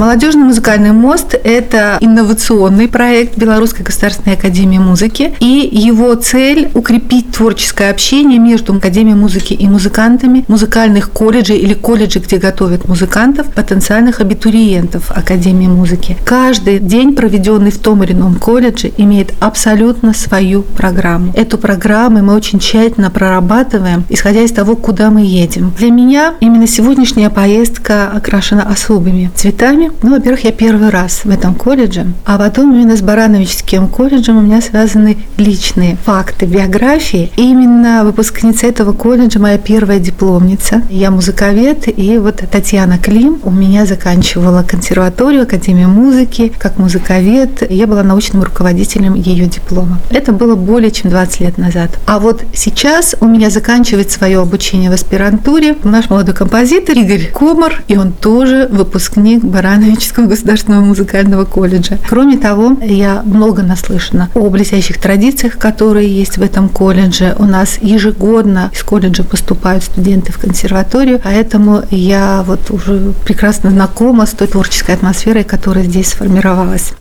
Молодежный музыкальный мост – это инновационный проект Белорусской государственной академии музыки, и его цель – укрепить творческое общение между Академией музыки и музыкантами музыкальных колледжей или колледжей, где готовят музыкантов, потенциальных абитуриентов Академии музыки. Каждый день, проведенный в том или ином колледже, имеет абсолютно свою программу. Эту программу мы очень тщательно прорабатываем, исходя из того, куда мы едем. Для меня именно сегодняшняя поездка окрашена особыми цветами. Во-первых, я первый раз в этом колледже, а потом именно с Барановичским колледжем у меня связаны личные факты биографии. И именно выпускница этого колледжа моя первая дипломница. Я музыковед, и вот Татьяна Клим у меня заканчивала консерваторию, Академию музыки, как музыковед. Я была научным руководителем ее диплома. Это было более чем 20 лет назад. А вот сейчас у меня заканчивает свое обучение в аспирантуре наш молодой композитор Игорь Комар, и он тоже выпускник Барановичского государственного музыкального колледжа. Кроме того, я много наслышана о блестящих традициях, которые есть в этом колледже. У нас ежегодно из колледжа поступают студенты в консерваторию, поэтому я вот уже прекрасно знакома с той творческой атмосферой, которая здесь сформировалась.